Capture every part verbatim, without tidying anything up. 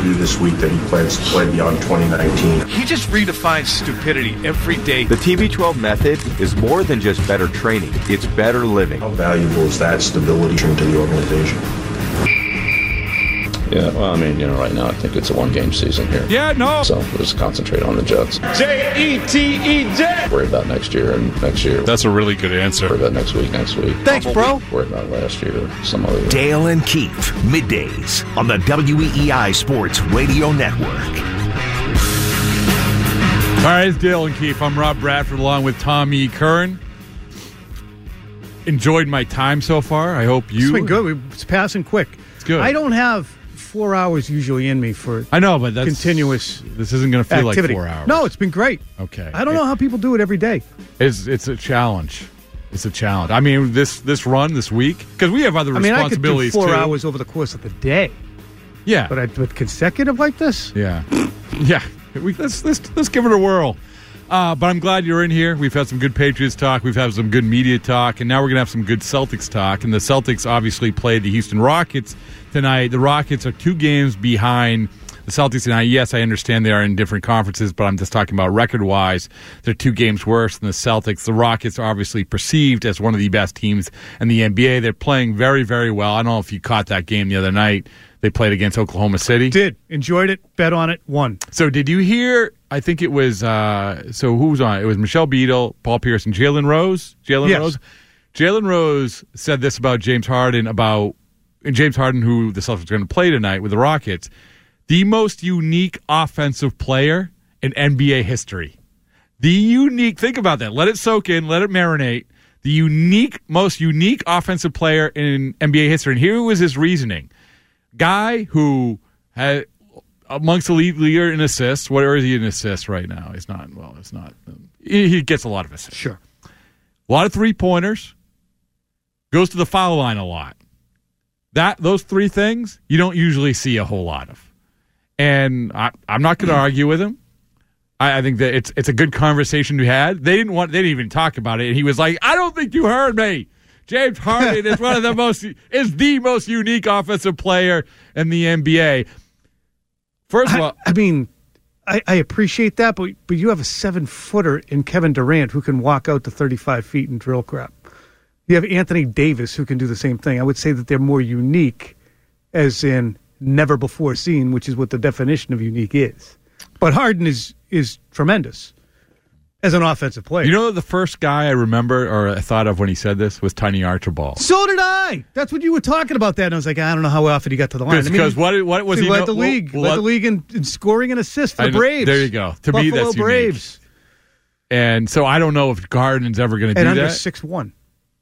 interview this week that he plans to play beyond twenty nineteen. He just redefines stupidity every day. The T B twelve method is more than just better training. It's better living. How valuable is that stability to the organization? Yeah, well, I mean, you know, right now I think it's a one-game season here. Yeah, no. So we'll just concentrate on the Jets. J E T E J. Worry about next year and next year. That's a really good answer. Worry about next week, next week. Thanks, bro. Worry about last year, some other year. Dale and Keefe, middays on the W E E I Sports Radio Network. All right, it's Dale and Keefe. I'm Rob Bradford along with Tom E. Curran. Enjoyed my time so far. I hope you... It's been good. It's passing quick. It's good. I don't have four hours usually in me for I know, but that's continuous This isn't going to feel activity. like four hours. No, it's been great. Okay. I don't it, know how people do it every day. It's, it's a challenge. It's a challenge. I mean, this this run, this week, because we have other I mean, I could do responsibilities, four too. hours over the course of the day. Yeah. But I, but consecutive like this? Yeah. Yeah. We, let's, let's, let's give it a whirl. Uh, but I'm glad you're in here. We've had some good Patriots talk. We've had some good media talk. And now we're going to have some good Celtics talk. And the Celtics obviously played the Houston Rockets tonight. The Rockets are two games behind the Celtics tonight. Yes, I understand they are in different conferences, but I'm just talking about record-wise. They're two games worse than the Celtics. The Rockets are obviously perceived as one of the best teams in the N B A. They're playing very, very well. I don't know if you caught that game the other night. They played against Oklahoma City. Did. Enjoyed it. Bet on it. Won. So did you hear, I think it was, uh, so who was on it? It was Michelle Beadle, Paul Pierce, and Jalen Rose. Jalen Yes. Rose. Jalen Rose said this about James Harden, about and James Harden, who the Celtics are going to play tonight with the Rockets, the most unique offensive player in N B A history. The unique, think about that. Let it soak in. Let it marinate. The unique, most unique offensive player in N B A history. And here was his reasoning. Guy who had amongst the lead leader in assists. Where is he in assists right now? He's not. Well, it's not. He, he gets a lot of assists. Sure. A lot of three pointers. Goes to the foul line a lot. That those three things you don't usually see a whole lot of. And I, I'm not going to argue with him. I, I think that it's it's a good conversation we had. They didn't want. They didn't even talk about it. And he was like, "I don't think you heard me. James Harden is one of the most is the most unique offensive player in the N B A." First of all, I, I mean, I, I appreciate that, but but you have a seven footer in Kevin Durant who can walk out to thirty-five feet and drill crap. You have Anthony Davis who can do the same thing. I would say that they're more unique, as in never before seen, which is what the definition of unique is. But Harden is is tremendous as an offensive player. You know, the first guy I remember or I thought of when he said this was Tiny Archibald. So did I. That's what you were talking about that. And I was like, I don't know how often he got to the line. Because I mean, what, what was he he? led know, the league. What, led the league in, in scoring and assists for the know, Braves. There you go. To Buffalo me, that's unique. Braves. And so I don't know if Harden's ever going to do and under that. six one.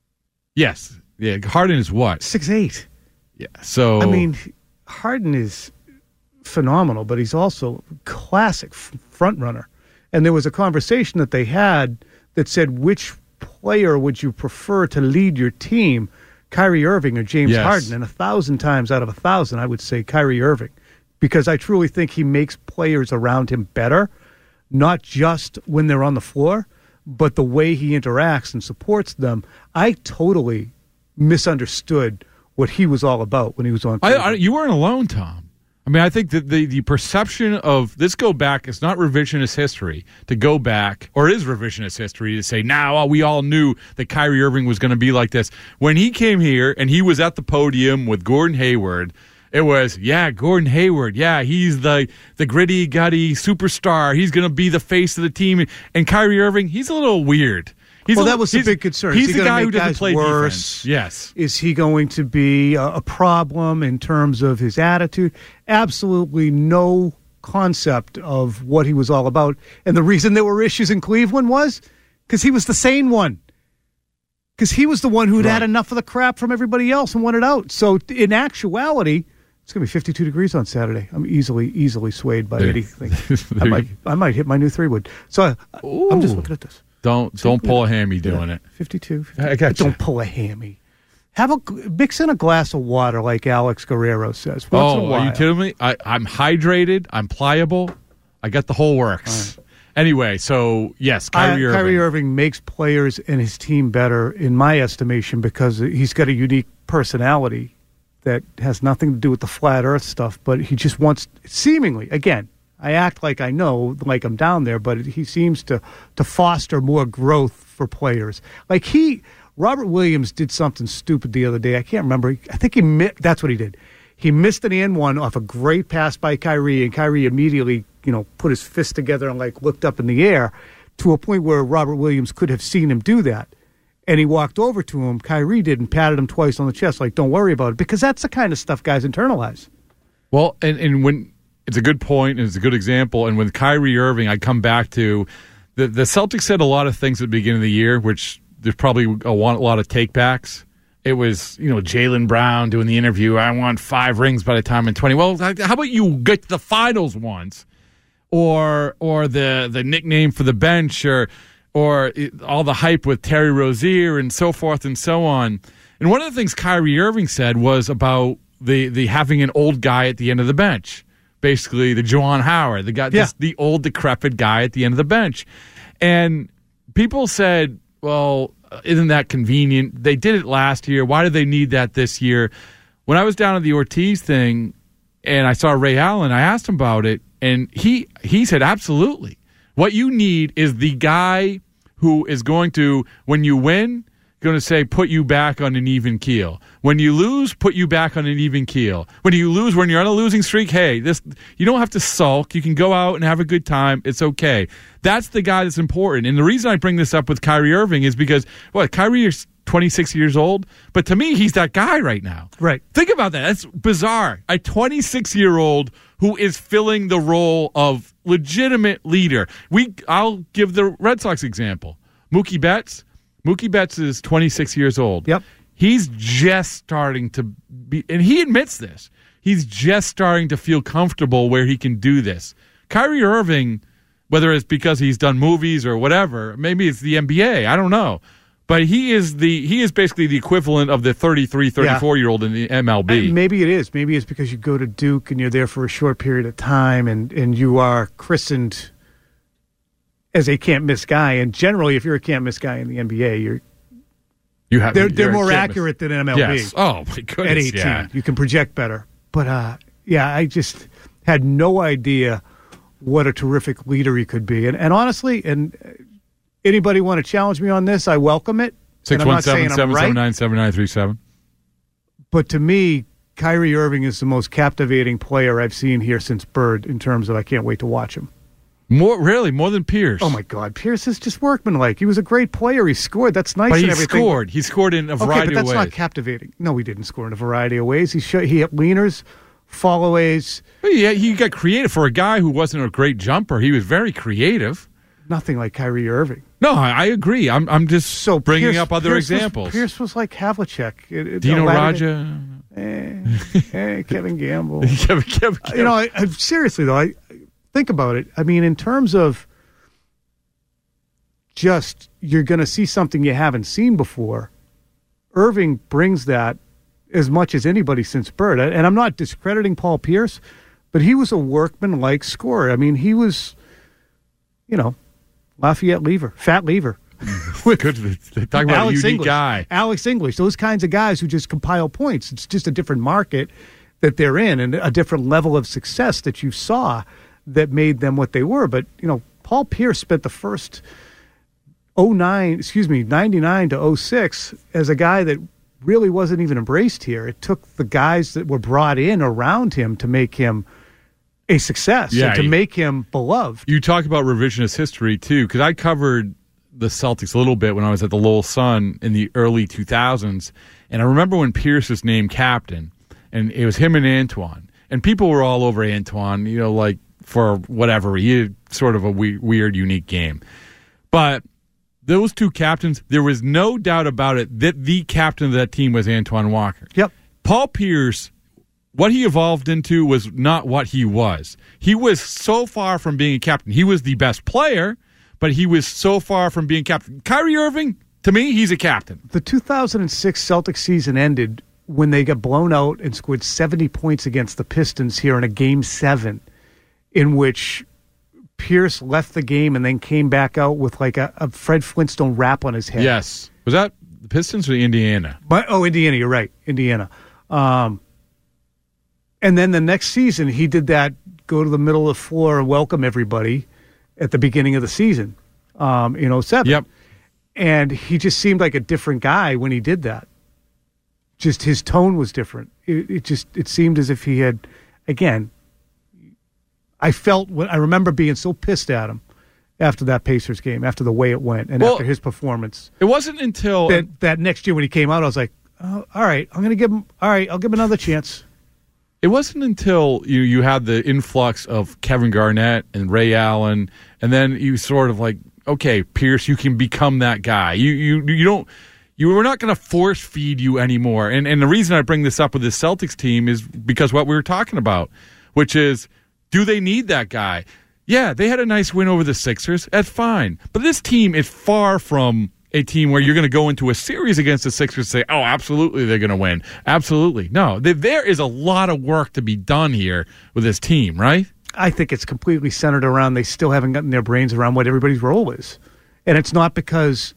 Yes. Yeah. Harden is what? six eight. Yeah. So I mean, Harden is phenomenal, but he's also classic front runner. And there was a conversation that they had that said, which player would you prefer to lead your team, Kyrie Irving or James Yes. Harden? And a thousand times out of a thousand, I would say Kyrie Irving, because I truly think he makes players around him better, not just when they're on the floor, but the way he interacts and supports them. I totally misunderstood what he was all about when he was on. I, I, you weren't alone, Tom. I mean, I think that the, the perception of this go back, it's not revisionist history to go back, or it is revisionist history to say, now we all knew that Kyrie Irving was going to be like this. When he came here and he was at the podium with Gordon Hayward, it was, yeah, Gordon Hayward, yeah, he's the, the gritty, gutty superstar. He's going to be the face of the team. And Kyrie Irving, he's a little weird. He's well, a, that was the big concern. He's Is he the guy make who doesn't guys play worse? defense. Yes. Is he going to be a, a problem in terms of his attitude? Absolutely no concept of what he was all about. And the reason there were issues in Cleveland was because he was the sane one. Because he was the one who'd Right. had enough of the crap from everybody else and wanted out. So in actuality, it's going to be fifty-two degrees on Saturday. I'm easily, easily swayed by There- anything. there I you might, I might hit my new three wood. So I, I'm just Ooh. looking at this. Don't don't pull a hammy doing it. fifty-two. I got you. Don't pull a hammy. Have a mix in a glass of water, like Alex Guerrero says. Once in a Oh, while. are you kidding me? I, I'm hydrated. I'm pliable. I got the whole works. Right. Anyway, so yes, Kyrie I, Irving. Kyrie Irving makes players and his team better, in my estimation, because he's got a unique personality that has nothing to do with the flat earth stuff, but he just wants, seemingly, again, I act like I know, like I'm down there, but he seems to, to foster more growth for players. Like he, Robert Williams did something stupid the other day. I can't remember. I think he, mi- that's what he did. He missed an and one off a great pass by Kyrie, and Kyrie immediately, you know, put his fist together and like looked up in the air to a point where Robert Williams could have seen him do that. And he walked over to him, Kyrie did, and patted him twice on the chest, like, don't worry about it, because that's the kind of stuff guys internalize. Well, and, and when it's a good point, and it's a good example, and with Kyrie Irving, I come back to the, the Celtics said a lot of things at the beginning of the year, which there's probably a, a lot of takebacks. It was, you know, Jaylen Brown doing the interview, I want five rings by the time I'm twenty. Well, how about you get to the finals once? Or or the, the nickname for the bench, or or all the hype with Terry Rozier and so forth and so on. And one of the things Kyrie Irving said was about the, the having an old guy at the end of the bench. Basically, the Juwan Howard, the guy, yeah. this, the old decrepit guy at the end of the bench. And people said, well, isn't that convenient? They did it last year. Why do they need that this year? When I was down at the Ortiz thing and I saw Ray Allen, I asked him about it, and he he said, absolutely. What you need is the guy who is going to, when you win, going to say, put you back on an even keel. When you lose, put you back on an even keel. When you lose, when you're on a losing streak, hey, this you don't have to sulk. You can go out and have a good time. It's okay. That's the guy that's important. And the reason I bring this up with Kyrie Irving is because, what, Kyrie is twenty-six years old, but to me, he's that guy right now. Right. Think about that. That's bizarre. A twenty-six-year-old who is filling the role of legitimate leader. We, I'll give the Red Sox example. Mookie Betts. Mookie Betts is twenty-six years old. Yep. He's just starting to be, and he admits this, he's just starting to feel comfortable where he can do this. Kyrie Irving, whether it's because he's done movies or whatever, maybe it's the N B A, I don't know. But he is the he is basically the equivalent of the thirty-three, thirty-four-year-old in the M L B. And maybe it is. Maybe it's because you go to Duke and you're there for a short period of time and, and you are christened as a can't-miss guy. And generally, if you're a can't-miss guy in the N B A, you're You have, they're they're you're more accurate than M L B. Yes. Oh, my goodness. At eighteen, yeah. you can project better. But, uh, yeah, I just had no idea what a terrific leader he could be. And, and honestly, and anybody want to challenge me on this, I welcome it. six one seven, seven seven nine, seven nine three seven. But to me, Kyrie Irving is the most captivating player I've seen here since Bird in terms of I can't wait to watch him. More really, more than Pierce. Oh, my God. Pierce is just workmanlike. He was a great player. He scored. That's nice but and he everything. scored. He scored in a variety okay, but that's of ways. not captivating. No, he didn't score in a variety of ways. He showed, he hit leaners, followays. Well, yeah, he got creative. For a guy who wasn't a great jumper, he was very creative. Nothing like Kyrie Irving. No, I, I agree. I'm I'm just So bringing Pierce, up other Pierce examples. Was, Pierce was like Havlicek. It, it, Dino Aladdin- Raja. Eh, eh, Kevin Gamble. Kevin, Kevin, Kevin. You know, I, I, seriously, though, I think about it. I mean, in terms of just you're going to see something you haven't seen before, Irving brings that as much as anybody since Bird. And I'm not discrediting Paul Pierce, but he was a workman-like scorer. I mean, he was, you know, Lafayette Lever, Fat Lever. Good. Talk about Alex a unique English, guy. Alex English, those kinds of guys who just compile points. It's just a different market that they're in and a different level of success that you saw that made them what they were. But, you know, Paul Pierce spent the first oh nine, excuse me, ninety-nine to oh six as a guy that really wasn't even embraced here. It took the guys that were brought in around him to make him a success Yeah, and to he- make him beloved. You talk about revisionist history, too, because I covered the Celtics a little bit when I was at the Lowell Sun in the early two thousands, and I remember when Pierce was named captain, and it was him and Antoine, and people were all over Antoine, you know, like, for whatever, he had sort of a we- weird, unique game. But those two captains, there was no doubt about it that the captain of that team was Antoine Walker. Yep. Paul Pierce, what he evolved into was not what he was. He was so far from being a captain. He was the best player, but he was so far from being captain. Kyrie Irving, to me, he's a captain. The two thousand six Celtics season ended when they got blown out and scored seventy points against the Pistons here in a game seven, in which Pierce left the game and then came back out with like a, a Fred Flintstone wrap on his head. Yes. Was that the Pistons or Indiana? But, oh, Indiana, you're right. Indiana. Um, And then the next season, he did that, go to the middle of the floor and welcome everybody at the beginning of the season um, in oh seven. Yep. And he just seemed like a different guy when he did that. Just his tone was different. It, it just it seemed as if he had, again, I felt, when I remember being so pissed at him after that Pacers game, after the way it went, and well, after his performance. It wasn't until that, that next year when he came out, I was like, oh, all right, I'm going to give him, all right, I'll give him another chance. It wasn't until you, you had the influx of Kevin Garnett and Ray Allen, and then you sort of like, okay, Pierce, you can become that guy. You you you don't you were not going to force feed you anymore. And and the reason I bring this up with this Celtics team is because what we were talking about, which is, do they need that guy? Yeah, they had a nice win over the Sixers. That's fine. But this team is far from a team where you're going to go into a series against the Sixers and say, oh, absolutely they're going to win. Absolutely. No, there is a lot of work to be done here with this team, right? I think it's completely centered around they still haven't gotten their brains around what everybody's role is. And it's not because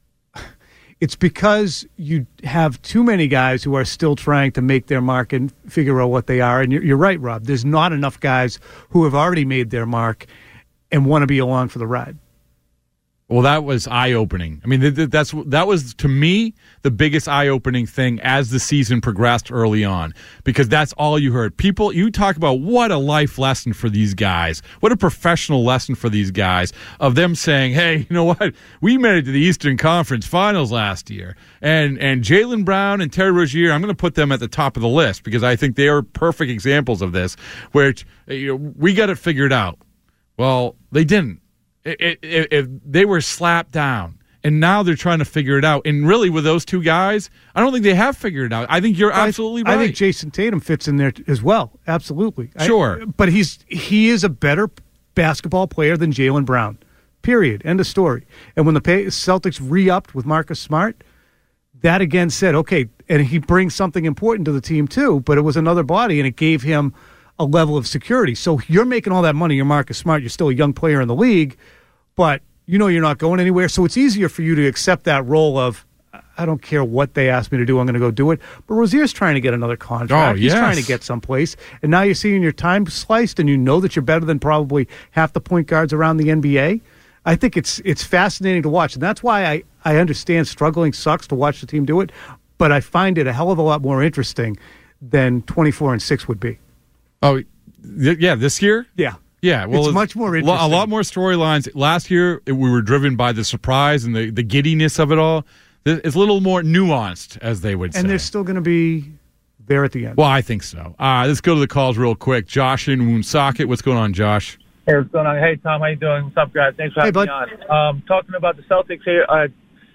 it's because you have too many guys who are still trying to make their mark and figure out what they are. And you're, you're right, Rob. There's not enough guys who have already made their mark and want to be along for the ride. Well, that was eye-opening. I mean, th- th- that's that was, to me, the biggest eye-opening thing as the season progressed early on, because that's all you heard. People, you talk about what a life lesson for these guys, what a professional lesson for these guys, of them saying, hey, you know what, we made it to the Eastern Conference Finals last year, and and Jaylen Brown and Terry Rozier, I'm going to put them at the top of the list, because I think they are perfect examples of this, where you know, we got it figured out. Well, they didn't. It, it, it, they were slapped down, and now they're trying to figure it out. And really, with those two guys, I don't think they have figured it out. I think you're absolutely I, right. I think Jason Tatum fits in there as well. Absolutely. Sure. I, but he's he is a better basketball player than Jaylen Brown, period. End of story. And when the Celtics re-upped with Marcus Smart, that again said, okay, and he brings something important to the team too, but it was another body, and it gave him a level of security. So you're making all that money, you're Marcus Smart, you're still a young player in the league, but you know you're not going anywhere. So it's easier for you to accept that role of, I don't care what they ask me to do, I'm going to go do it. But Rozier's trying to get another contract. Oh, He's yes. trying to get someplace. And now you're seeing your time sliced, and you know that you're better than probably half the point guards around the N B A. I think it's it's fascinating to watch. And that's why I, I understand struggling sucks to watch the team do it. But I find it a hell of a lot more interesting than twenty-four and six would be. Oh, th- yeah, this year? Yeah. Yeah, well, it's, it's much more lo- interesting. A lot more storylines. Last year, it, we were driven by the surprise and the, the giddiness of it all. It's a little more nuanced, as they would say. And they're still going to be there at the end. Well, I think so. Uh, let's go to the calls real quick. Josh in Woonsocket. What's going on, Josh? Hey, what's going on? Hey, Tom, how you doing? What's up, guys? Thanks for Hey, having bud. me on. Um, talking about the Celtics here, uh,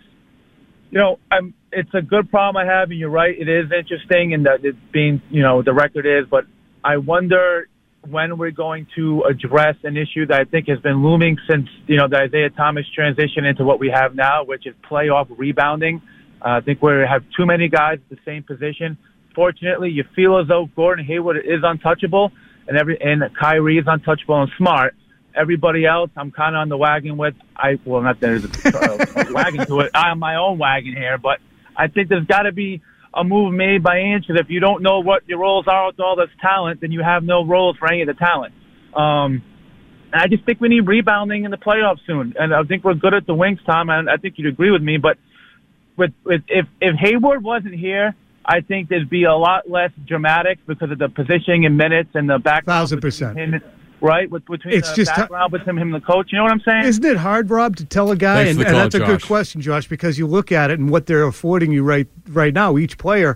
you know, I'm. It's a good problem I have, and you're right. It is interesting, and that it's being, you know, the record is. But I wonder when we're going to address an issue that I think has been looming since, you know, the Isaiah Thomas transition into what we have now, which is playoff rebounding. Uh, I think we have too many guys at the same position. Fortunately, you feel as though Gordon Hayward is untouchable, and every and Kyrie is untouchable and Smart. Everybody else, I'm kind of on the wagon with. I well, not that there's a, a wagon to it. I'm my own wagon here, but I think there's got to be a move made by Ainge, because if you don't know what your roles are with all this talent, then you have no roles for any of the talent. Um, and I just think we need rebounding in the playoffs soon. And I think we're good at the wings, Tom, and I think you'd agree with me. But with, with if, if Hayward wasn't here, I think there'd be a lot less dramatic because of the positioning and minutes and the background. Thousand percent. Him, right? With, between It's the just background between him and the coach. You know what I'm saying? Isn't it hard, Rob, to tell a guy, Thanks and, for the and call, that's a good Josh. question, Josh, because you look at it and what they're affording you right right now, each player.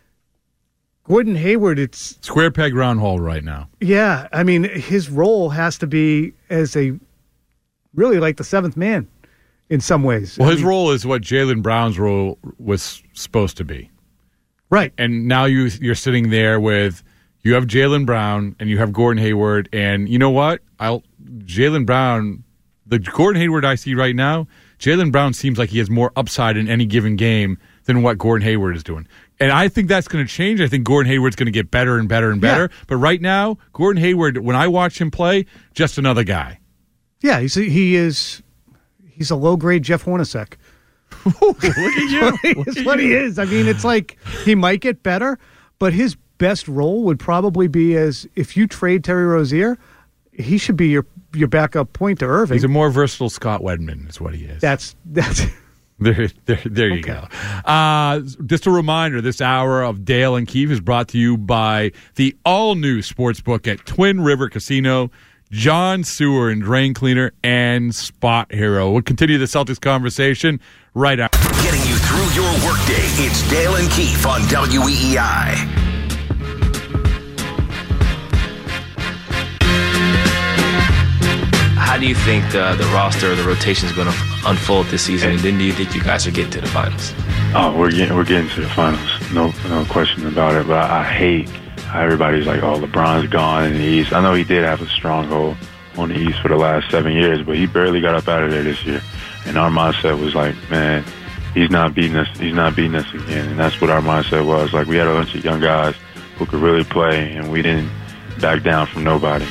Gordon Hayward, it's, Square peg round hole right now. yeah, I mean, his role has to be as a, really like the seventh man in some ways. Well, I his mean, role is what Jaylen Brown's role was supposed to be. right. And now you, you're sitting there with, you have Jaylen Brown and you have Gordon Hayward, and you know what? I'll Jaylen Brown, the Gordon Hayward I see right now, Jaylen Brown seems like he has more upside in any given game than what Gordon Hayward is doing. And I think that's going to change. I think Gordon Hayward's going to get better and better and better. Yeah. But right now, Gordon Hayward, when I watch him play, just another guy. Yeah, he's a, he is, he's a low-grade Jeff Hornacek. Look at you. It's what he is. I mean, it's like he might get better, but his best role would probably be as if you trade Terry Rozier, he should be your your backup point to Irving. He's a more versatile Scott Wedman is what he is. That's that's there. There, there you Okay. go. Uh, just a reminder: this hour of Dale and Keefe is brought to you by the all-new sportsbook at Twin River Casino, John Sewer and Drain Cleaner, and Spot Hero. We'll continue the Celtics conversation right after. Getting you through your workday, it's Dale and Keefe on W E E I. How do you think the, the roster or the rotation is going to unfold this season? And then do you think you guys are getting to the finals? Oh, we're getting we're getting to the finals. No, no question about it. But I, I hate how everybody's like, "Oh, LeBron's gone in the East." I know he did have a stronghold on the East for the last seven years, but he barely got up out of there this year. And our mindset was like, "Man, he's not beating us. He's not beating us again." And that's what our mindset was. Like, we had a bunch of young guys who could really play, and we didn't back down from nobody.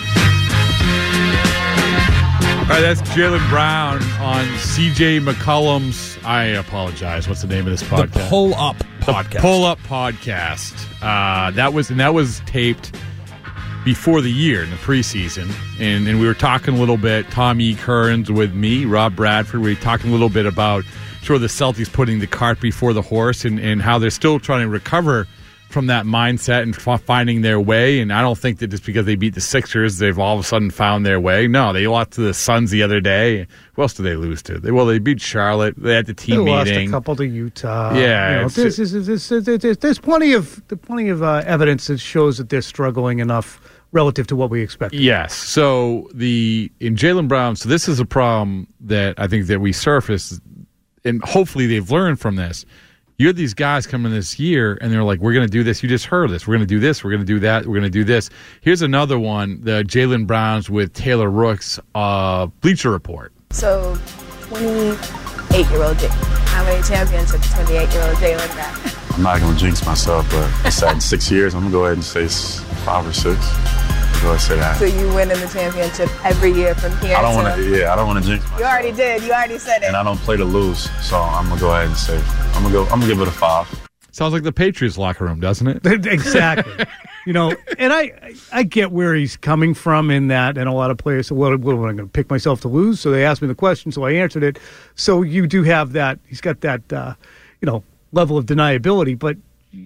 All right, that's Jaylen Brown on C J McCollum's. I apologize. What's the name of this podcast? The Pull Up Podcast. The Pull Up Podcast. Uh, that was and that was taped before the year in the preseason, and and we were talking a little bit. Tom E. Kearns with me, Rob Bradford. We were talking a little bit about sort of the Celtics putting the cart before the horse, and and how they're still trying to recover from that mindset and f- finding their way. And I don't think that just because they beat the Sixers, they've all of a sudden found their way. No, they lost to the Suns the other day. Who else did they lose to? They, well, they beat Charlotte. They had the team they meeting. Lost a couple to Utah. Yeah, you know, it's there's, just- there's, there's, there's, there's plenty of plenty of uh, evidence that shows that they're struggling enough relative to what we expected. Yes. So the in Jaylen Brown. So this is a problem that I think that we surfaced, and hopefully they've learned from this. You had these guys coming this year, and they're like, we're going to do this. You just heard this. We're going to do this. We're going to do that. We're going to do this. Here's another one, the Jaylen Browns with Taylor Rooks uh, Bleacher Report. So, twenty-eight-year-old Jay. How many championships twenty-eight-year-old Jaylen got? I'm not going to jinx myself, but it's at in six years. I'm going to go ahead and say s- five or six. I'll go ahead and say that. So you win in the championship every year from here I don't to... want to, yeah, I don't want to jinx myself. You already did. You already said it. And I don't play to lose, so I'm going to go ahead and say, I'm going to go, I'm going to give it a five. Sounds like the Patriots locker room, doesn't it? Exactly. You know, and I I get where he's coming from in that, and a lot of players say, well, what am I going to pick myself to lose? So they asked me the question, so I answered it. So you do have that, he's got that, uh, you know, level of deniability, but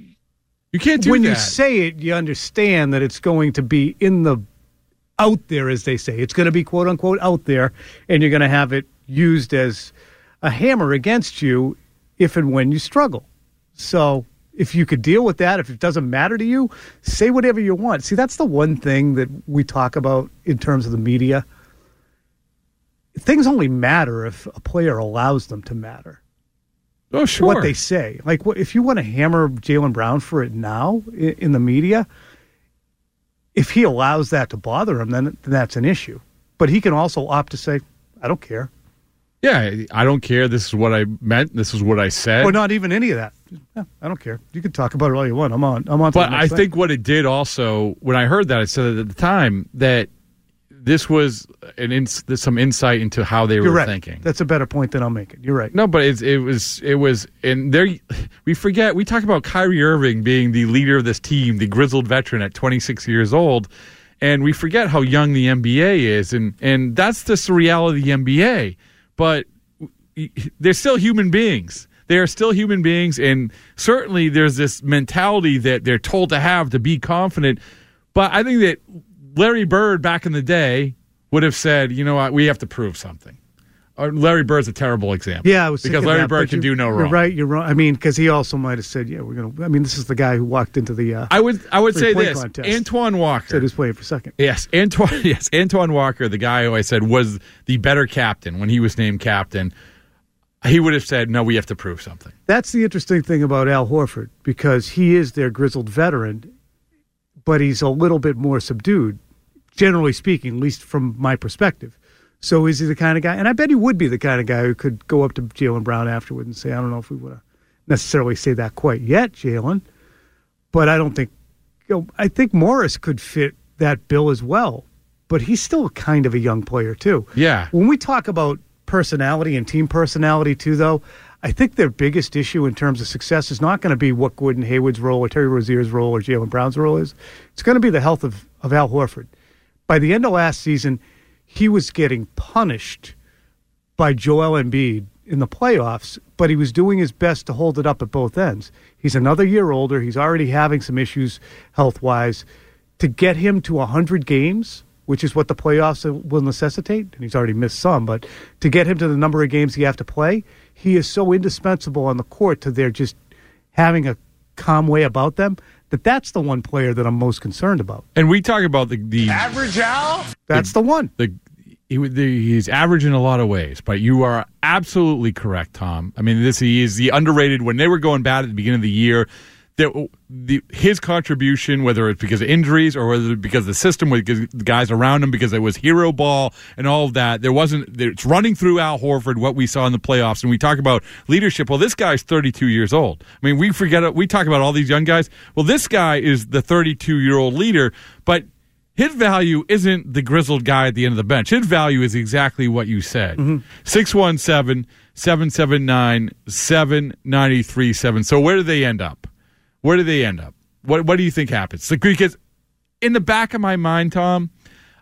you can't do when that. you say it, you understand that it's going to be in the, out there, as they say. It's going to be, quote unquote, out there, and you're going to have it used as a hammer against you if and when you struggle. So if you could deal with that, if it doesn't matter to you, say whatever you want. See, that's the one thing that we talk about in terms of the media. Things only matter if a player allows them to matter. Oh, sure. What they say. Like, what, if you want to hammer Jaylen Brown for it now in, in the media, if he allows that to bother him, then, then that's an issue. But he can also opt to say, I don't care. Yeah, I don't care. This is what I meant. This is what I said. Or not even any of that. Yeah, I don't care. You can talk about it all you want. I'm on. I'm on. To But the I next thing. think what it did also, when I heard that, I said at the time that this was an ins- some insight into how they You're were right. thinking. That's a better point than I'm making. You're right. No, but it's, it was it was, and there we forget. We talk about Kyrie Irving being the leader of this team, the grizzled veteran at twenty-six years old, and we forget how young the N B A is, and and that's just the reality of the N B A. But they're still human beings. They are still human beings, and certainly there's this mentality that they're told to have to be confident. But I think that Larry Bird back in the day would have said, you know what, we have to prove something. Or Larry Bird's a terrible example. Yeah, I was because thinking Larry that, Bird but can you- do no You're wrong. right. You're wrong. I mean, because he also might have said, "Yeah, we're going to." I mean, this is the guy who walked into the. Uh, I would I would say three-point this: contest. Antoine Walker Said he was playing for second. Yes, Antoine. Yes, Antoine Walker, the guy who I said was the better captain when he was named captain. He would have said, "No, we have to prove something." That's the interesting thing about Al Horford, because he is their grizzled veteran, but he's a little bit more subdued, generally speaking, at least from my perspective. So is he the kind of guy, and I bet he would be the kind of guy who could go up to Jaylen Brown afterward and say, I don't know if we would necessarily say that quite yet, Jaylen, but I don't think, you know, I think Morris could fit that bill as well, but he's still kind of a young player too. Yeah. When we talk about personality and team personality too, though, I think their biggest issue in terms of success is not going to be what Gordon Hayward's role or Terry Rozier's role or Jaylen Brown's role is. It's going to be the health of, of Al Horford. By the end of last season, he was getting punished by Joel Embiid in the playoffs, but he was doing his best to hold it up at both ends. He's another year older. He's already having some issues health-wise. To get him to one hundred games, which is what the playoffs will necessitate, and he's already missed some, but to get him to the number of games he have to play, he is so indispensable on the court to their just having a calm way about them that that's the one player that I'm most concerned about. And we talk about the... the Average Al? That's the, the one. The He, the, he's average in a lot of ways, but you are absolutely correct, Tom. I mean, this he is the underrated. When they were going bad at the beginning of the year, the, the, his contribution, whether it's because of injuries or whether it's because of the system, with the guys around him, because it was hero ball and all of that, there wasn't. It's running through Al Horford what we saw in the playoffs, and we talk about leadership. Well, this guy's thirty-two years old. I mean, we forget. We talk about all these young guys. Well, this guy is the thirty-two-year-old leader, but his value isn't the grizzled guy at the end of the bench. His value is exactly what you said. six one seven, seven seven nine, seven nine three seven. So where do they end up? Where do they end up? What What do you think happens? Because in the back of my mind, Tom,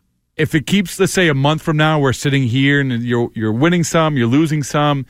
if it keeps, let's say, a month from now, we're sitting here and you're you're winning some, you're losing some,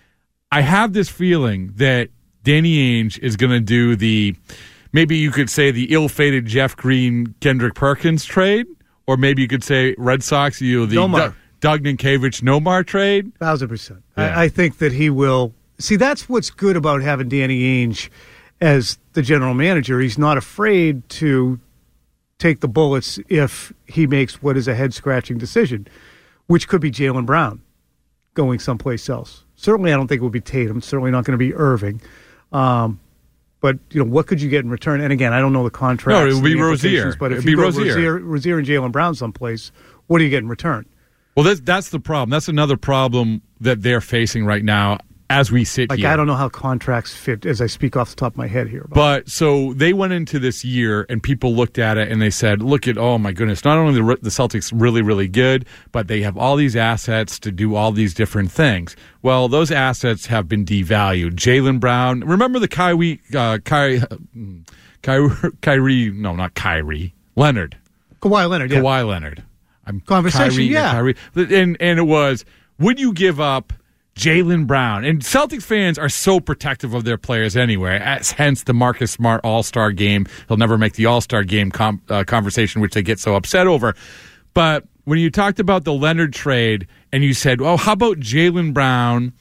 I have this feeling that Danny Ainge is going to do the... Maybe you could say the ill-fated Jeff Green, Kendrick Perkins trade, or maybe you could say Red Sox, you know, the Nomar. Doug Ninkiewicz Nomar trade. Thousand percent. Yeah. I, I think that he will. See, that's what's good about having Danny Ainge as the general manager. He's not afraid to take the bullets if he makes what is a head-scratching decision, which could be Jaylen Brown going someplace else. Certainly, I don't think it would be Tatum. It's certainly not going to be Irving. Um, But, you know, what could you get in return? And again, I don't know the contracts. No, it would be and the Rozier. implications, But if It'd you be go Rozier. Rozier, Rozier and Jaylen Brown someplace, what do you get in return? Well, that's, that's the problem. That's another problem that they're facing right now as we sit Like, here. I don't know how contracts fit as I speak off the top of my head here. But so they went into this year and people looked at it and they said, look at, oh my goodness, not only the, the Celtics really, really good, but they have all these assets to do all these different things. Well, those assets have been devalued. Jaylen Brown, remember the Kyrie, uh, Kyrie, Kyrie, Kyrie, no, not Kyrie, Leonard. Kawhi Leonard, yeah. Kawhi Leonard. I'm Conversation, Kyrie, yeah. Kyrie. And, and it was, would you give up Jaylen Brown? And Celtics fans are so protective of their players anyway, as, hence the Marcus Smart All-Star game. He'll never make the All-Star game com, uh, conversation, which they get so upset over. But when you talked about the Leonard trade and you said, oh, how about Jaylen Brown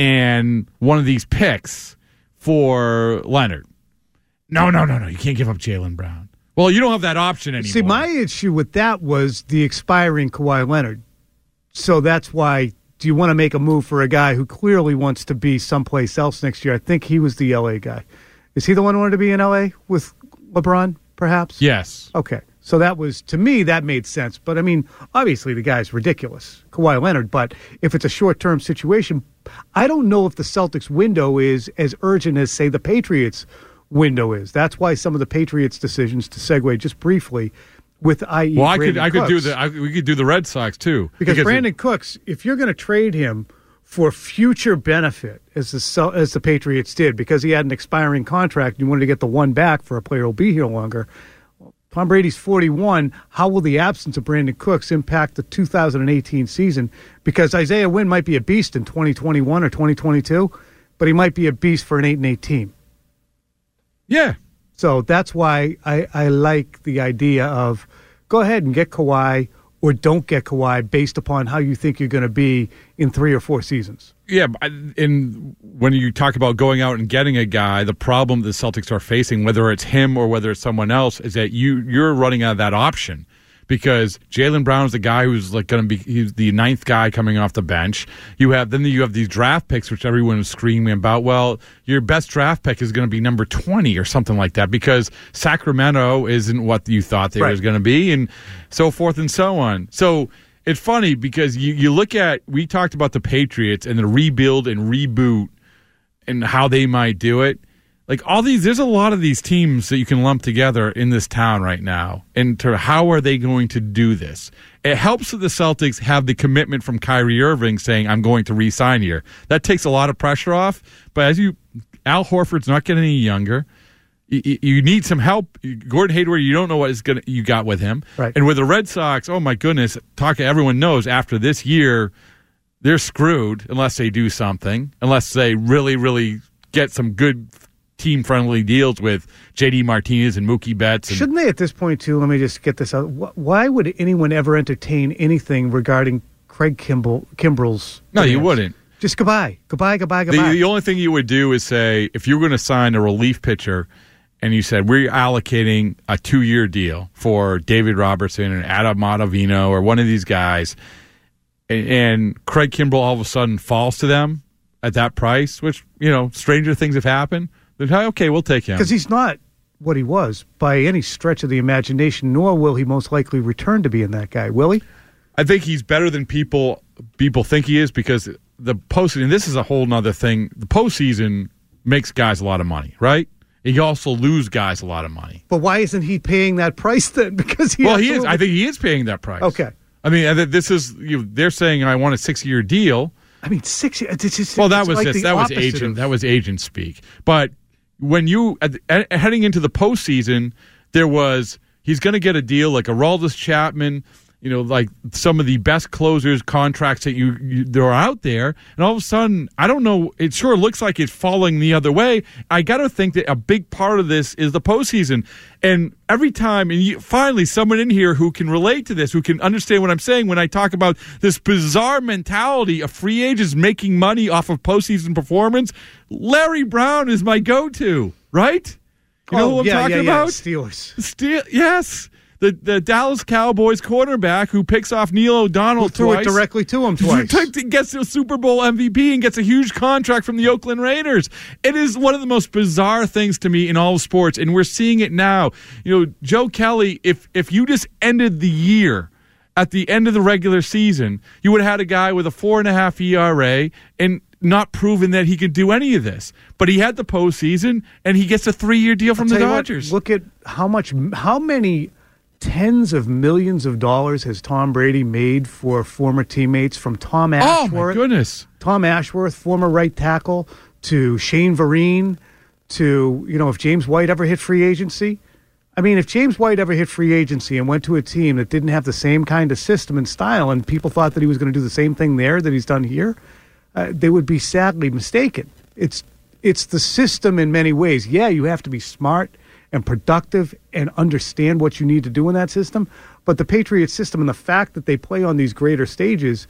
and one of these picks for Leonard? No, no, no, no. You can't give up Jaylen Brown. Well, you don't have that option anymore. See, my issue with that was the expiring Kawhi Leonard. So that's why, do you want to make a move for a guy who clearly wants to be someplace else next year? I think he was the L A guy. Is he the one who wanted to be in L A with LeBron, perhaps? Yes. Okay. So that was, to me, that made sense. But, I mean, obviously the guy's ridiculous, Kawhi Leonard. But if it's a short-term situation, I don't know if the Celtics window is as urgent as, say, the Patriots window is. That's why some of the Patriots' decisions, to segue just briefly, with that is, well, I Brandon could, I could do Cooks. the, I, we could do the Red Sox too, Because, because Brandon Cooks, if you're going to trade him for future benefit, as the Cel- as the Patriots did, because he had an expiring contract, you wanted to get the one back for a player who'll be here longer. Well, Tom Brady's forty-one. How will the absence of Brandon Cooks impact the two thousand eighteen season? Because Isaiah Wynn might be a beast in twenty twenty-one or twenty twenty-two, but he might be a beast for an eight and eight team. Yeah. So that's why I, I like the idea of go ahead and get Kawhi or don't get Kawhi based upon how you think you're going to be in three or four seasons. Yeah, and when you talk about going out and getting a guy, the problem the Celtics are facing, whether it's him or whether it's someone else, is that you, you're running out of that option. Because Jaylen Brown is the guy who's like going to be he's the ninth guy coming off the bench. You have then you have these draft picks, which everyone is screaming about. Well, your best draft pick is going to be number twenty or something like that because Sacramento isn't what you thought they right. was going to be, and so forth and so on. So it's funny because you, you look at we talked about the Patriots and the rebuild and reboot and how they might do it. Like all these, there's a lot of these teams that you can lump together in this town right now. And to how are they going to do this? It helps that the Celtics have the commitment from Kyrie Irving saying, I'm going to re-sign here. That takes a lot of pressure off. But as you, Al Horford's not getting any younger. You, you need some help. Gordon Hayward, you don't know what is gonna you got with him. Right. And with the Red Sox, oh my goodness, talk, everyone knows after this year, they're screwed unless they do something, unless they really, really get some good team-friendly deals with J D Martinez and Mookie Betts. And Shouldn't they at this point, too, let me just get this out, wh- why would anyone ever entertain anything regarding Craig Kimbrell, Kimbrell's No, you demands? wouldn't. Just goodbye. Goodbye, goodbye, The, goodbye. the only thing you would do is say, if you were going to sign a relief pitcher and you said, we're allocating a two-year deal for David Robertson and Adam Ottavino or one of these guys, and, and Craig Kimbrell all of a sudden falls to them at that price, which, you know, stranger things have happened, then, okay, we'll take him. Because he's not what he was by any stretch of the imagination, nor will he most likely return to being that guy, will he? I think he's better than people people think he is because the postseason, this is a whole nother thing, the postseason makes guys a lot of money, right? You also lose guys a lot of money. But why isn't he paying that price then? Because he well, he is. absolutely- I think he is paying that price. Okay. I mean, and this is you know, they're saying I want a six-year deal. I mean, six years. It's just, Well, that it's was like just, the that was opposite agent of- that was agent speak. But when you at, at, heading into the postseason, there was he's going to get a deal like Aroldis Chapman. You know, like some of the best closers contracts that you, you there are out there, and all of a sudden, I don't know. It sure looks like it's falling the other way. I got to think that a big part of this is the postseason, and every time, and you, finally, someone in here who can relate to this, who can understand what I'm saying when I talk about this bizarre mentality of free agents making money off of postseason performance. Larry Brown is my go-to, right? You know Oh, who I'm yeah, talking yeah, yeah, about? Steelers. Steel, yes. The the Dallas Cowboys cornerback who picks off Neil O'Donnell Who threw twice. it directly to him twice. Gets the Super Bowl M V P and gets a huge contract from the Oakland Raiders. It is one of the most bizarre things to me in all of sports, and we're seeing it now. You know, Joe Kelly, if if you just ended the year at the end of the regular season, you would have had a guy with a four and a half E R A and not proven that he could do any of this. But he had the postseason, and he gets a three-year deal from I'll the tell you what, Dodgers. look at how much, how many tens of millions of dollars has Tom Brady made for former teammates, from Tom Ashworth. Oh, my goodness. Tom Ashworth, former right tackle, to Shane Vereen, to, you know, if James White ever hit free agency. I mean, if James White ever hit free agency and went to a team that didn't have the same kind of system and style, and people thought that he was going to do the same thing there that he's done here, uh, they would be sadly mistaken. It's it's the system in many ways. Yeah, you have to be smart and productive and understand what you need to do in that system. But the Patriot system and the fact that they play on these greater stages,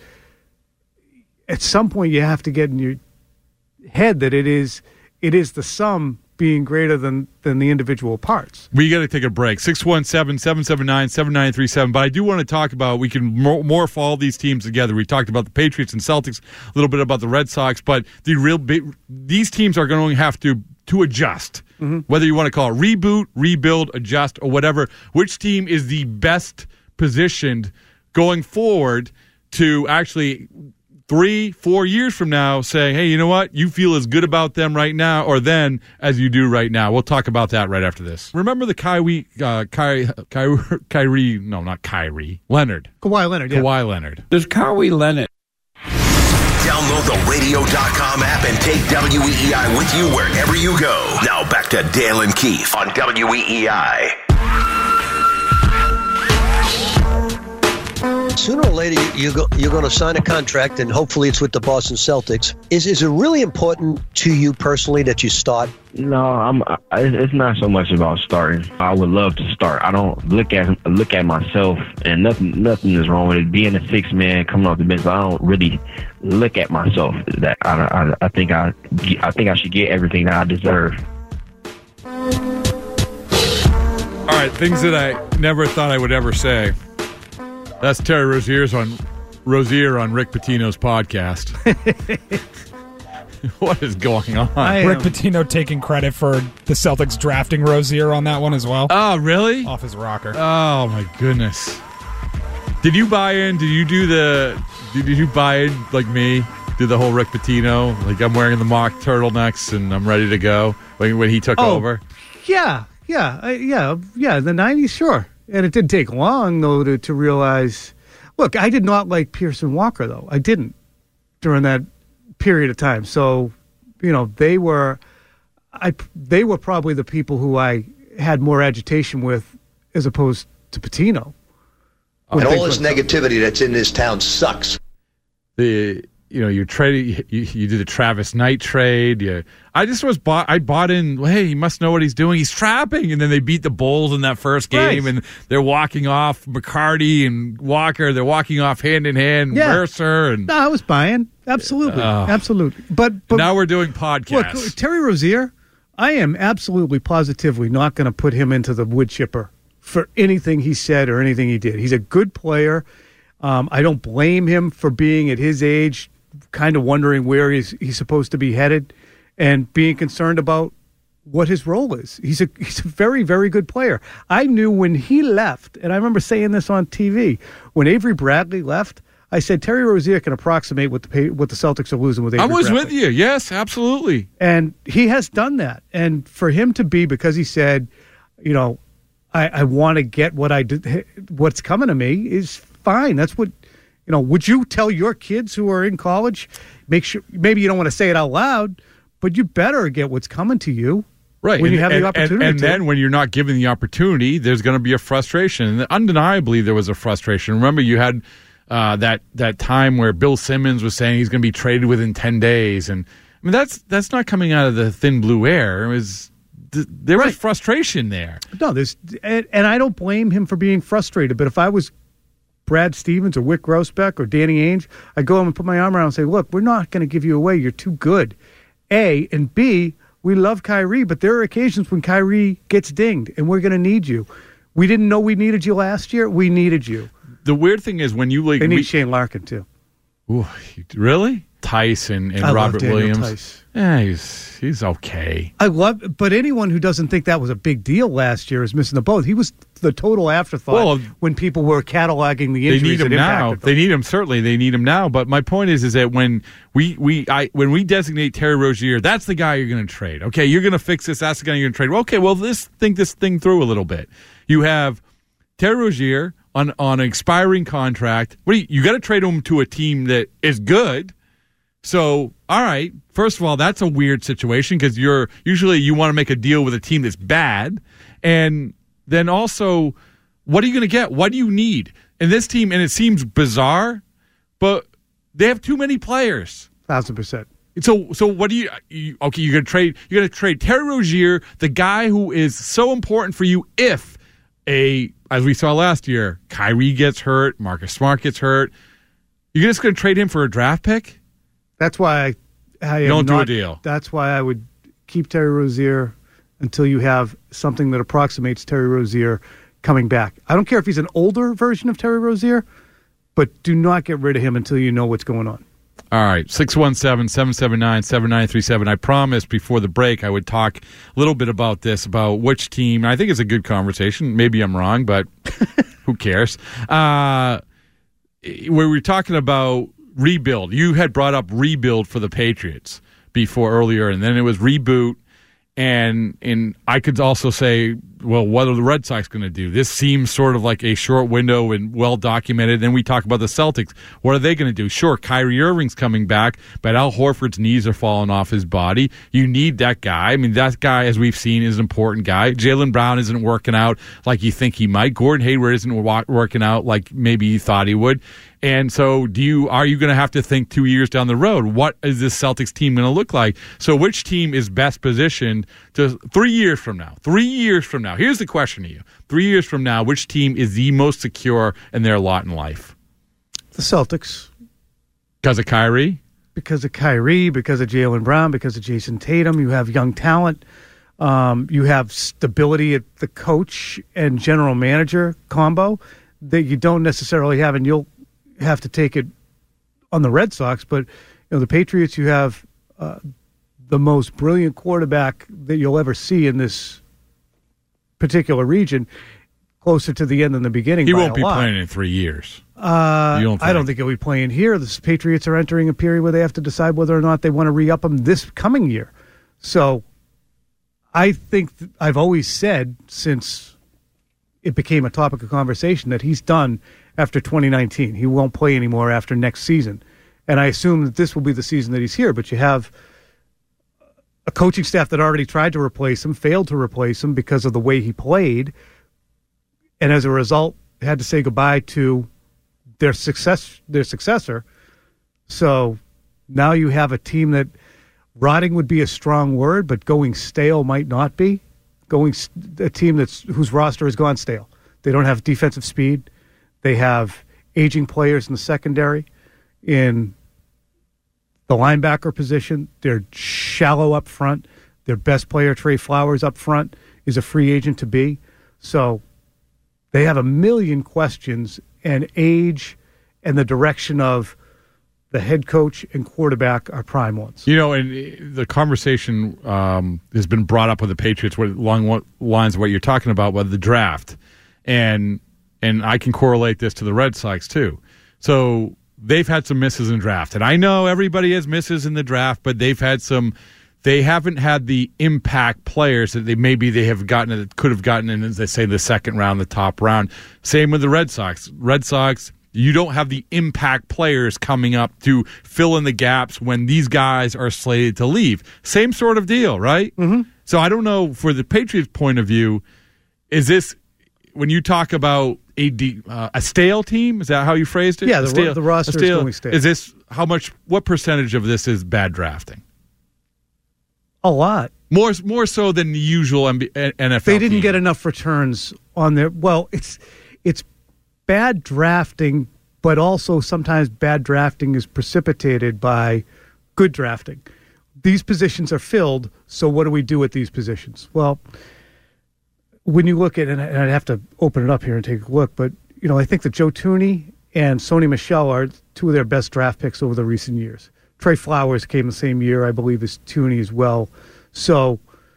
at some point you have to get in your head that it is it is the sum being greater than, than the individual parts. We got to take a break. six one seven, seven seven nine, seven nine three seven. But I do want to talk about, we can more, morph all these teams together. We talked about the Patriots and Celtics, a little bit about the Red Sox, but the real big, these teams are going to have to, to adjust. Mm-hmm. Whether you want to call it reboot, rebuild, adjust, or whatever. Which team is the best positioned going forward to actually three, four years from now say, hey, you know what? You feel as good about them right now or then as you do right now. We'll talk about that right after this. Remember the Kyrie, uh, Kyrie, Kyrie, Kyrie, no, not Kyrie, Leonard. Kawhi Leonard, yeah. Kawhi Leonard. There's Kyrie Leonard. Download the radio dot com app and take W E E I with you wherever you go. Now back to Dale and Keith on W E E I. Sooner or later, you go, you're going to sign a contract, and hopefully it's with the Boston Celtics. Is is it really important to you personally that you start? No, I'm. I, it's not so much about starting. I would love to start. I don't look at look at myself, and nothing nothing is wrong with it. Being a six man coming off the bench, I don't really look at myself. That I, I, I think I I think I should get everything that I deserve. All right, things that I never thought I would ever say. That's Terry Rozier's on Rozier on Rick Pitino's podcast. What is going on? Rick Pitino taking credit for the Celtics drafting Rozier on that one as well. Oh, really? Off his rocker. Oh, my goodness. Did you buy in? Did you do the... Did you buy in like me? Did do the whole Rick Pitino, like I'm wearing the mock turtlenecks and I'm ready to go when, when he took Oh, over? Yeah, yeah, I, yeah, yeah. In the nineties, sure. And it didn't take long, though, to, to realize. Look, I did not like Pearson Walker, though. I didn't during that period of time. So, you know, they were, I they were probably the people who I had more agitation with, as opposed to Pitino. And all this negativity that's in this town sucks. The you know you trade you, you did the Travis Knight trade. You, I just was bought. I bought in. Hey, he must know what he's doing. He's trapping, and then they beat the Bulls in that first game, Right. and they're walking off McCarty and Walker. They're walking off hand in hand. Yeah. Mercer and No, I was buying. Absolutely. Oh. Absolutely. But, but now we're doing podcasts. Look, Terry Rozier, I am absolutely positively not going to put him into the wood chipper for anything he said or anything he did. He's a good player. Um, I don't blame him for being at his age, kind of wondering where he's, he's supposed to be headed and being concerned about what his role is. He's a he's a very, very good player. I knew when he left, and I remember saying this on T V, when Avery Bradley left, I said Terry Rozier can approximate what the what the Celtics are losing with Avery I was Bradley. with you. Yes, absolutely. And he has done that. And for him to be, because he said, you know, I, I want to get what I did, what's coming to me is fine. That's what, you know, would you tell your kids who are in college, make sure, maybe you don't want to say it out loud, but you better get what's coming to you. Right. When and, you have and, the opportunity. And, and to. then when you're not given the opportunity, there's going to be a frustration. And undeniably, there was a frustration. Remember, you had uh, that that time where Bill Simmons was saying he's going to be traded within ten days. And I mean, that's that's not coming out of the thin blue air. It was th- there was Right. frustration there. No, there's, and, and I don't blame him for being frustrated, but if I was Brad Stevens or Wick Grousbeck or Danny Ainge, I'd go home and put my arm around and say, look, we're not going to give you away. You're too good. A, and B, we love Kyrie, but there are occasions when Kyrie gets dinged, and we're going to need you. We didn't know we needed you last year. We needed you. The weird thing is when you like They need we, Shane Larkin, too. Ooh, really? Tice and, and I love Robert Daniel Williams. Tice. Yeah, he's he's okay. I love, but anyone who doesn't think that was a big deal last year is missing the boat. He was the total afterthought Well, when people were cataloging the They injuries need him that now. impacted them. They need him certainly. They need him now. But my point is, is that when we we I when we designate Terry Rozier, that's the guy you're going to trade. Okay, you're going to fix this. That's the guy you're going to trade. Well, okay, well, this think this thing through a little bit. You have Terry Rozier on on an expiring contract. What do you, you got to trade him to a team that is good. So, all right. First of all, that's a weird situation because you're usually you want to make a deal with a team that's bad, and then also, what are you going to get? What do you need? And this team, and it seems bizarre, but they have too many players. Thousand percent. So, so what do you? you okay, you're going to trade. You're going to trade Terry Rozier, the guy who is so important for you. If a, as we saw last year, Kyrie gets hurt, Marcus Smart gets hurt, you're just going to trade him for a draft pick? That's why I, I am Don't do a not- deal. That's why I would keep Terry Rozier until you have something that approximates Terry Rozier coming back. I don't care if he's an older version of Terry Rozier, but do not get rid of him until you know what's going on. All right, six one seven, seven seven nine, seven nine three seven. I promised before the break I would talk a little bit about this, about which team. I think it's a good conversation. Maybe I'm wrong, but who cares? Uh, where we're talking about rebuild. You had brought up rebuild for the Patriots before earlier, and then it was reboot. And and I could also say, well, what are the Red Sox going to do? This seems sort of like a short window and well documented. Then we talk about the Celtics. What are they going to do? Sure, Kyrie Irving's coming back, but Al Horford's knees are falling off his body. You need that guy. I mean, that guy, as we've seen, is an important guy. Jaylen Brown isn't working out like you think he might. Gordon Hayward isn't wa- working out like maybe you thought he would. And so, do you are you going to have to think two years down the road? What is this Celtics team going to look like? So, which team is best positioned to three years from now? Three years from now. Here's the question to you: Three years from now, which team is the most secure in their lot in life? The Celtics. Because of Kyrie? Because of Kyrie, because of Jaylen Brown, because of Jason Tatum. You have young talent. Um, you have stability at the coach and general manager combo that you don't necessarily have, and you'll have to take it on the Red Sox. But you know, the Patriots, you have uh, the most brilliant quarterback that you'll ever see in this particular region. closer to the end than the beginning. He by won't a be lot. playing in three years. Uh, You don't I don't think? think he'll be playing here. The Patriots are entering a period where they have to decide whether or not they want to re-up him this coming year. So I think th- I've always said since it became a topic of conversation that he's done after twenty nineteen. He won't play anymore after next season. And I assume that this will be the season that he's here. But you have a coaching staff that already tried to replace him, failed to replace him because of the way he played, and as a result had to say goodbye to their success, their successor. So now you have a team that rotting would be a strong word, but going stale might not be. Going a team that's whose roster has gone stale. They don't have defensive speed. They have aging players in the secondary. In the linebacker position, they're shallow up front. Their best player, Trey Flowers, up front, is a free agent to be. So they have a million questions, and age and the direction of the head coach and quarterback are prime ones. You know, and the conversation um, has been brought up with the Patriots with along what lines of what you're talking about with the draft. And and I can correlate this to the Red Sox, too. So they've had some misses in draft. And I know everybody has misses in the draft, but they've had some – they haven't had the impact players that they maybe they have gotten that could have gotten in, as they say, the second round, the top round. Same with the Red Sox. Red Sox – you don't have the impact players coming up to fill in the gaps when these guys are slated to leave. Same sort of deal, right? Mm-hmm. So I don't know, for the Patriots' point of view, is this, when you talk about a, uh, a stale team, is that how you phrased it? Yeah, A the, stale, the roster a stale, is going stale. Is this, how much, what percentage of this is bad drafting? A lot. More more so than the usual N F L They didn't team. get enough returns on their – well, it's it's bad drafting, but also sometimes bad drafting is precipitated by good drafting. These positions are filled, so what do we do with these positions? Well, when you look at – and I'd have to open it up here and take a look, but, you know, I think that Joe Thuney and Sony Michel are two of their best draft picks over the recent years. Trey Flowers came the same year, I believe, as Thuney as well. So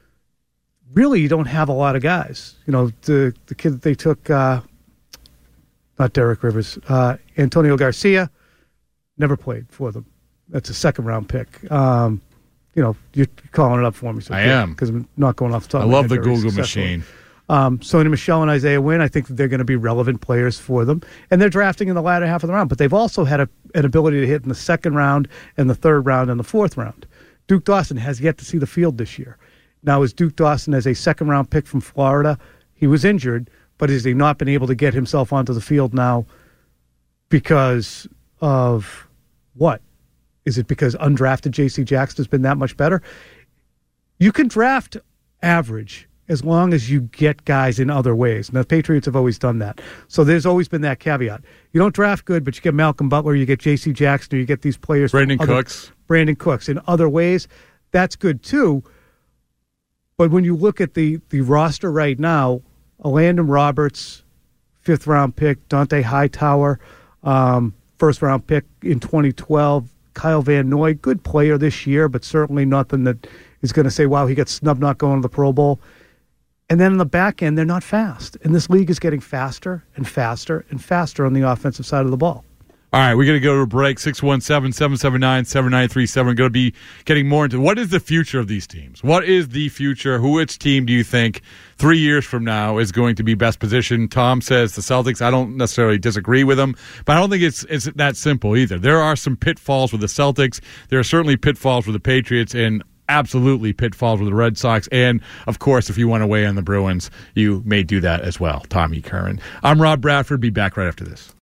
really, you don't have a lot of guys. You know, the the kid that they took, uh, not Derek Rivers, uh, Antonio Garcia, never played for them. That's a second round pick. Um, you know, you're calling it up for me. So I am. because I'm not going off the top. I of my love head the very Google successfully. machine. Um, Sony Michel and Isaiah Wynn, I think that they're going to be relevant players for them. And they're drafting in the latter half of the round. But they've also had a, an ability to hit in the second round and the third round and the fourth round. Duke Dawson has yet to see the field this year. Now, is Duke Dawson as a second-round pick from Florida? He was injured, but has he not been able to get himself onto the field now because of what? Is it because undrafted J C Jackson has been that much better? You can draft average as long as you get guys in other ways. And the Patriots have always done that. So there's always been that caveat. You don't draft good, but you get Malcolm Butler, you get J C Jackson, or you get these players. Brandon other, Cooks. Brandon Cooks. In other ways, that's good too. But when you look at the, the roster right now, Landon Roberts, fifth-round pick, Dante Hightower, um, first-round pick in twenty twelve, Kyle Van Noy, good player this year, but certainly nothing that is going to say, wow, he got snubbed not going to the Pro Bowl. And then in the back end, they're not fast. And this league is getting faster and faster and faster on the offensive side of the ball. All right, we're going to go to a break. six one seven, seven seven nine, seven nine three seven. We're going to be getting more into what is the future of these teams? What is the future? Who, which team do you think three years from now is going to be best positioned? Tom says the Celtics. I don't necessarily disagree with him, but I don't think it's it's that simple either. There are some pitfalls with the Celtics. There are certainly pitfalls with the Patriots, and absolutely pitfalls with the Red Sox. And, of course, if you want to weigh on the Bruins, you may do that as well. Tommy Curran. I'm Rob Bradford. Be back right after this.